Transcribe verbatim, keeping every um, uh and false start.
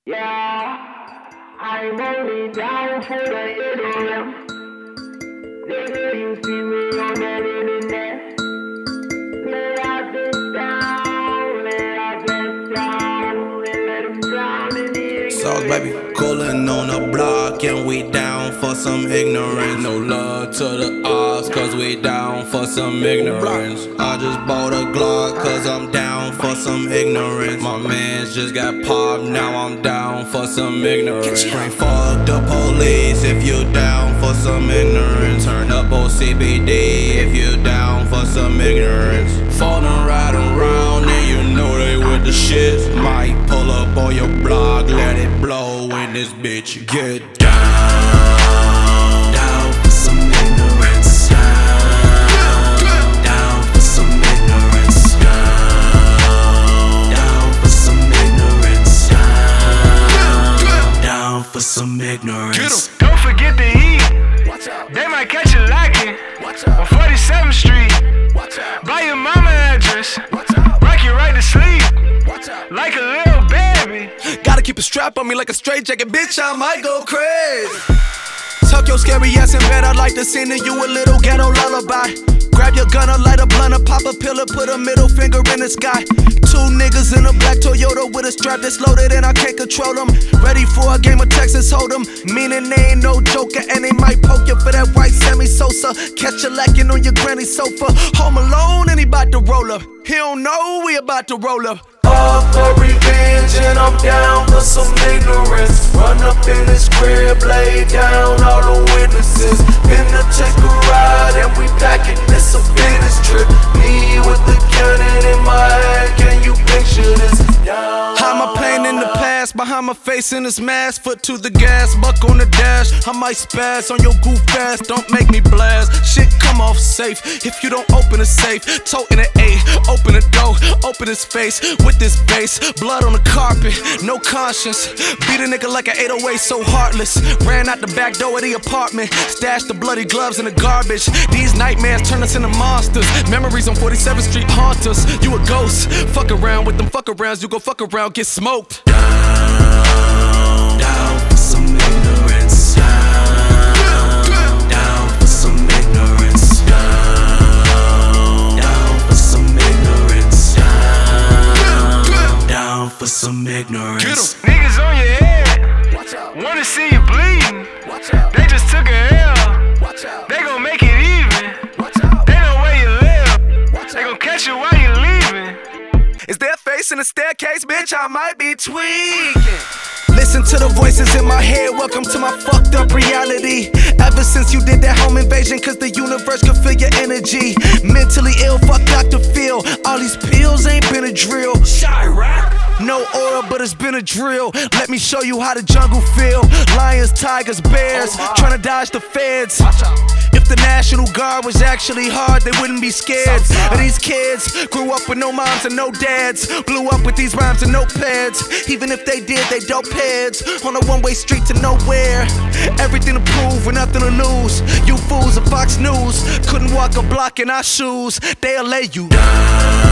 Yeah, I'm only down for the idiom. Nigga, you see me on that internet. Lay out this down, lay out this down, and let him drown in the ignorance. Sauce, baby, coolin' on the block, and we down for some ignorance. No love to the odds, cause we down for some ignorance. I just bought a Glock, cause I'm down for some ignorance. My mans just got popped, now I'm down for some ignorance. Bring fuck the police if you down for some ignorance. Turn up on C B D if you down for some ignorance. Fallin' right around and you know they with the shit. Might pull up on your block, let it blow in this bitch. Get down, down for some ignorance. Down, down for some ignorance. Down, down for some ignorance. Down, down for some ignorance. Don't forget to eat. They might catch you lacking on forty-seventh Street. Buy your mama address. Rock you right to sleep like a little baby. Gotta keep a strap on me like a straight jacket, bitch, I might go crazy. Tuck your scary ass in bed, I'd like to sing to you a little ghetto lullaby. Grab your gun, light a blunt, pop a pill, put a middle finger in the sky. Two niggas in a black Toyota with a strap that's loaded and I can't control them. Ready for a game of Texas Hold'em, meaning they ain't no joker and they might poke you for that white Sammy Sosa. Catch you lacking on your granny sofa. Home alone and he bout to roll up. He don't know we about to roll up. All for revenge and I'm down for some ignorance. Run up in this crib, lay down all the witnesses. Finna take a ride and we packing this a business trip. Me with the cannon in my hand, can you picture this? Down. Hide my pain in the past, behind my face in this mask. Foot to the gas, buck on the dash. I might spaz on your goof ass, don't make me blast. Shit come off safe, if you don't open the safe. Toting an A, open the door, open his face. With this bass, blood on the carpet, no conscience. Beat a nigga like an eight oh eight, so heartless. Ran out the back door of the apartment, stashed the bloody gloves in the garbage. These nightmares turn us into monsters. Memories on forty-seventh Street haunt us. You a ghost, fuck around with them fuck arounds. You go fuck around, get smoked. Down, down for some ignorance. Down, down for some ignorance. Down, down for some ignorance. Down, down for some ignorance. Niggas on your head, wanna see you bleeding. They just took a L, they gon' make it even. They know where you live, they gon' catch you while you leaving. Is there a face in the staircase, bitch? I might be tweaking. Listen to the voices in my head, welcome to my fucked up reality. Ever since you did that home invasion, cause the universe could feel your energy. Mentally ill, fuck Doctor Phil. All these pills ain't been a drill. Shy rap. No aura, but it's been a drill. Let me show you how the jungle feel. Lions, tigers, bears, oh trying to dodge the feds. If the National Guard was actually hard, they wouldn't be scared. And these kids grew up with no moms and no dads. Blew up with these rhymes and no pads. Even if they did, they dope heads. On a one-way street to nowhere. Everything to prove and nothing to lose. You fools of Fox News couldn't walk a block in our shoes. They'll lay you down.